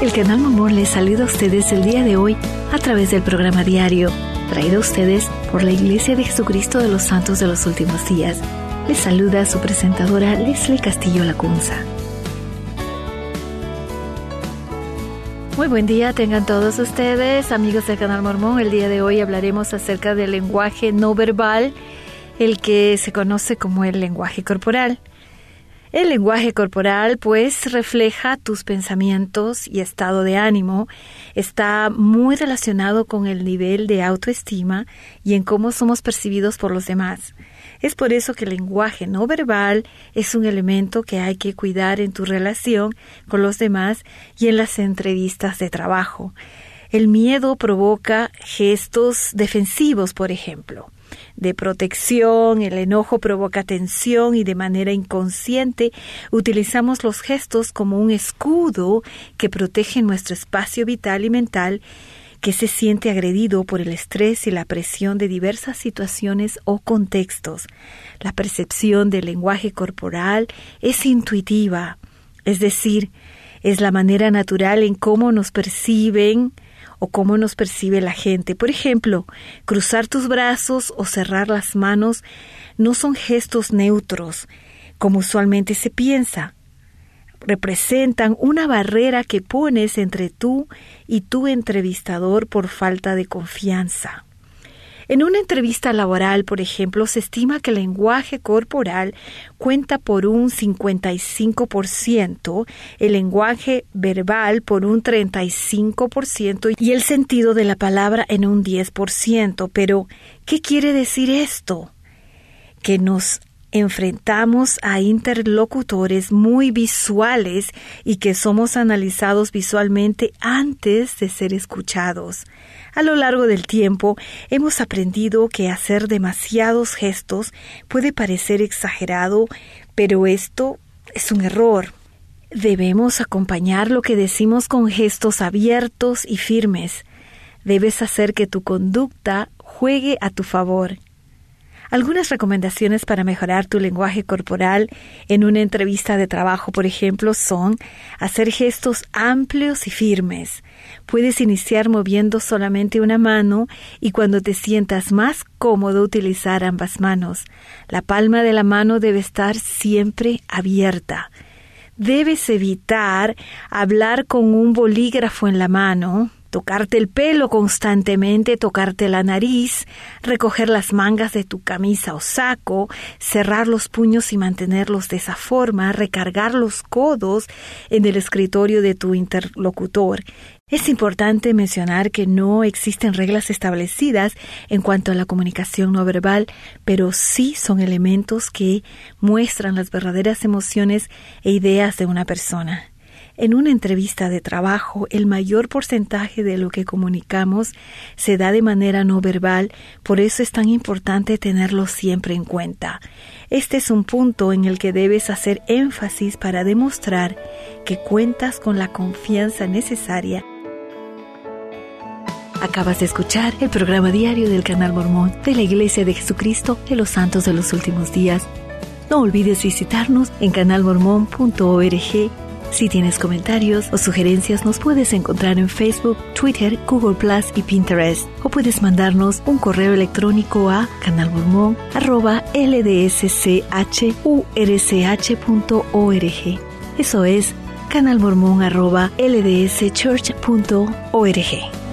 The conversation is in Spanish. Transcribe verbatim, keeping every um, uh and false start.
El Canal Mormón les saluda a ustedes el día de hoy a través del programa diario, traído a ustedes por la Iglesia de Jesucristo de los Santos de los Últimos Días. Les saluda su presentadora Leslie Castillo Lacunza. Muy buen día tengan todos ustedes, amigos del Canal Mormón. El día de hoy hablaremos acerca del lenguaje no verbal, el que se conoce como el lenguaje corporal. El lenguaje corporal, pues, refleja tus pensamientos y estado de ánimo. Está muy relacionado con el nivel de autoestima y en cómo somos percibidos por los demás. Es por eso que el lenguaje no verbal es un elemento que hay que cuidar en tu relación con los demás y en las entrevistas de trabajo. El miedo provoca gestos defensivos, por ejemplo, de protección. El enojo provoca tensión y de manera inconsciente utilizamos los gestos como un escudo que protege nuestro espacio vital y mental, que se siente agredido por el estrés y la presión de diversas situaciones o contextos. La percepción del lenguaje corporal es intuitiva, es decir, es la manera natural en cómo nos perciben o cómo nos percibe la gente. Por ejemplo, cruzar tus brazos o cerrar las manos no son gestos neutros, como usualmente se piensa. Representan una barrera que pones entre tú y tu entrevistador por falta de confianza. En una entrevista laboral, por ejemplo, se estima que el lenguaje corporal cuenta por un cincuenta y cinco por ciento, el lenguaje verbal por un treinta y cinco por ciento y el sentido de la palabra en un diez por ciento. Pero, ¿qué quiere decir esto? Que nos enfrentamos a interlocutores muy visuales y que somos analizados visualmente antes de ser escuchados. A lo largo del tiempo hemos aprendido que hacer demasiados gestos puede parecer exagerado, pero esto es un error. Debemos acompañar lo que decimos con gestos abiertos y firmes. Debes hacer que tu conducta juegue a tu favor. Algunas recomendaciones para mejorar tu lenguaje corporal en una entrevista de trabajo, por ejemplo, son hacer gestos amplios y firmes. Puedes iniciar moviendo solamente una mano y cuando te sientas más cómodo utilizar ambas manos. La palma de la mano debe estar siempre abierta. Debes evitar hablar con un bolígrafo en la mano, tocarte el pelo constantemente, tocarte la nariz, recoger las mangas de tu camisa o saco, cerrar los puños y mantenerlos de esa forma, recargar los codos en el escritorio de tu interlocutor. Es importante mencionar que no existen reglas establecidas en cuanto a la comunicación no verbal, pero sí son elementos que muestran las verdaderas emociones e ideas de una persona. En una entrevista de trabajo, el mayor porcentaje de lo que comunicamos se da de manera no verbal, por eso es tan importante tenerlo siempre en cuenta. Este es un punto en el que debes hacer énfasis para demostrar que cuentas con la confianza necesaria. Acabas de escuchar el programa diario del Canal Mormón de la Iglesia de Jesucristo de los Santos de los Últimos Días. No olvides visitarnos en canal mormón punto org. Si tienes comentarios o sugerencias, nos puedes encontrar en Facebook, Twitter, Google Plus y Pinterest. O puedes mandarnos un correo electrónico a canalmormon arroba l d s c h u r c h punto org. Eso es canalmormon arroba l d s church punto org.